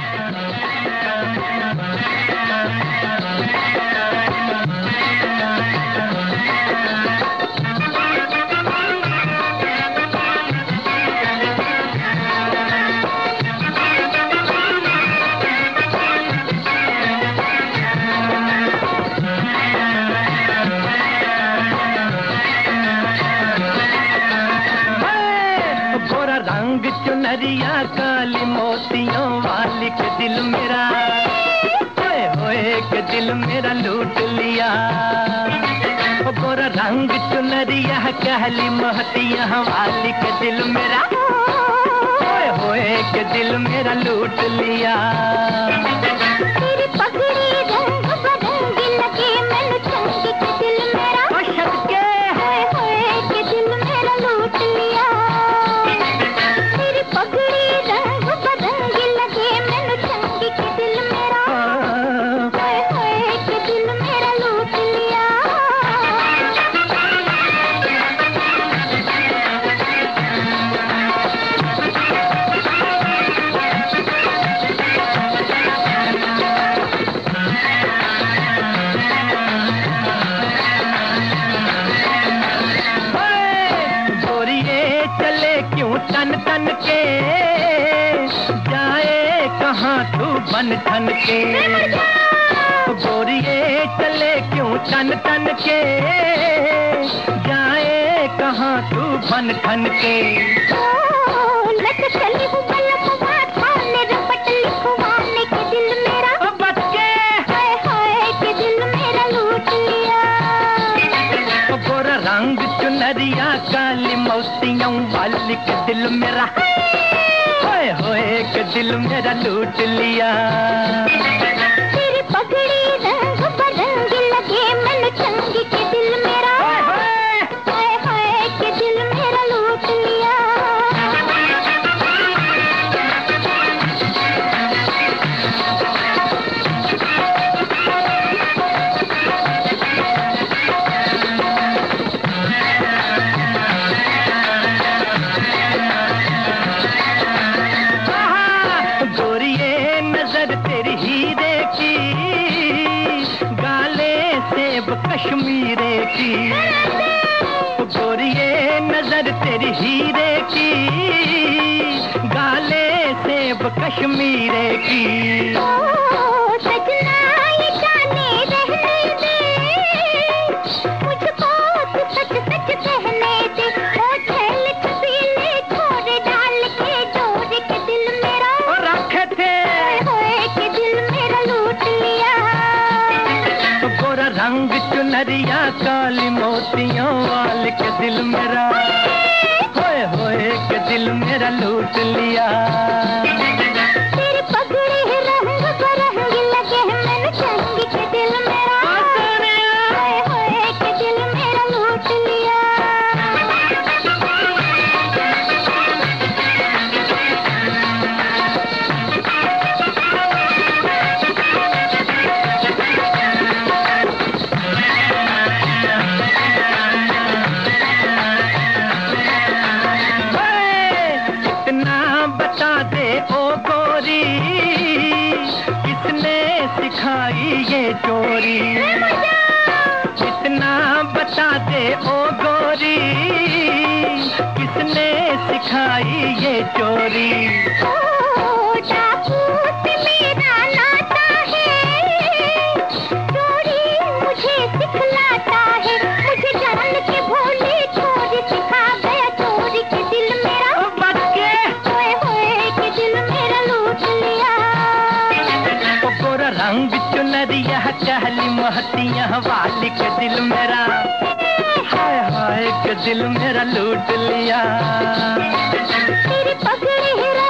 चुनरिया काली मोतियों वाली के दिल मेरा, होए होए के दिल मेरा लूट लिया। गोरा रंग चुनरिया काली मोतियों वाली के दिल मेरा, होए होए के दिल मेरा लूट लिया। तेरी पगड़ी रंग बरंगी लगे मैनू चंगी के दिल मेरा, के होए होए के दिल मेरा लूट लिया। पगड़ी रंग बरंगी लगे मैनू चंगी के दिल मेरा, होए होए के दिल मेरा लूट लिया। गोरिये चले क्यों तन तन के, जाए कहाँ तू बन ठन के। गोरिये चले क्यों तन तन के, जाए कहाँ तू बन ठन के। चली हूँ बलबुआ थाने रपट लिखवाने के दिल मेरा, बच्चे हाय हाय के दिल मेरा लूट लिया। गोरा रंग चुनरिया काली मोतियों वाली के दिल मेरा, होए होए के दिल मेरा लूट लिया। तेरी पगड़ी रंग बरंगी लगे मैनू चंगी के दिल मेरा, हाय हाय के दिल मेरा लूट लिया। कश्मीरे की गोरिये नजर तेरी हीरे की, गाले सेब कश्मीरे की। सजना ये गाने रहने दे, मुझको तू सच सच कहने दे। ओ झेल छबीले छोरे डाल के जोरे के दिल मेरा, और रखे थे होए के दिल मेरा लूट लिया। गोरा रंग चुनरिया काली मोतियों वाले के दिल मेरा, होए होए के दिल मेरा लूट लिया। तेरी पगड़ी रंग बरंगी लगे मैनू चंगी के दिल मेरा, होए होए के दिल मेरा लूट लिया। सिखाई ये चोरी, इतना बता दे ओ गोरी, किसने सिखाई ये चोरी। डाकू से मेरा नाता है, चोरी मुझे सिखलाता है। मुझे जान के भोले चोरी सिखा गया चोरी के दिल मेरा, बच्चे होए होए के दिल मेरा लूट लिया। गोरा रंग चुनरिया कहली महतियाँ वाली के दिल मेरा, हाय हाय के दिल मेरा लूट लिया। तेरी पगड़ी